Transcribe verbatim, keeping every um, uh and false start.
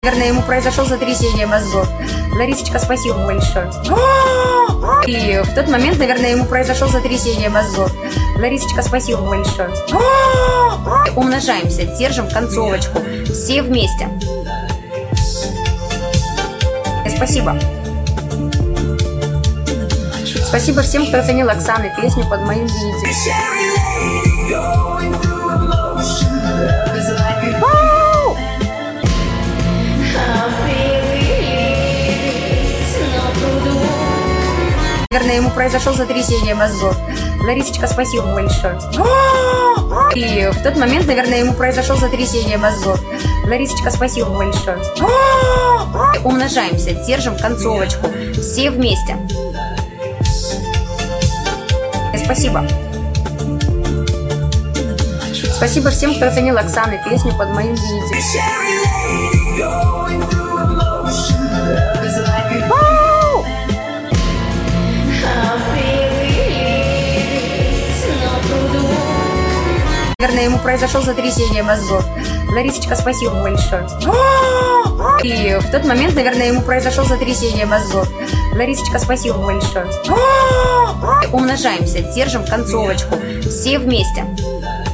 Наверное, ему произошло сотрясение мозгов. Ларисочка, спасибо большое. И в тот момент, наверное, ему произошло сотрясение мозгов. Ларисочка, спасибо большое. Умножаемся, держим концовочку. Все вместе. Спасибо. Спасибо всем, кто оценил Оксаны песню под моим видео. Наверное, ему произошло сотрясение мозгов. Ларисочка, спасибо большое. И в тот момент, наверное, ему произошло сотрясение мозгов. Ларисочка, спасибо большое. Умножаемся, держим концовочку. Все вместе. Спасибо. Спасибо всем, кто оценил Оксаны песню под моим видео. Наверное, ему произошло сотрясение мозгов. Ларисочка, спасибо большое. И в тот момент, наверное, ему произошло сотрясение мозгов. Ларисочка, спасибо большое. Умножаемся, держим концовочку. Все вместе.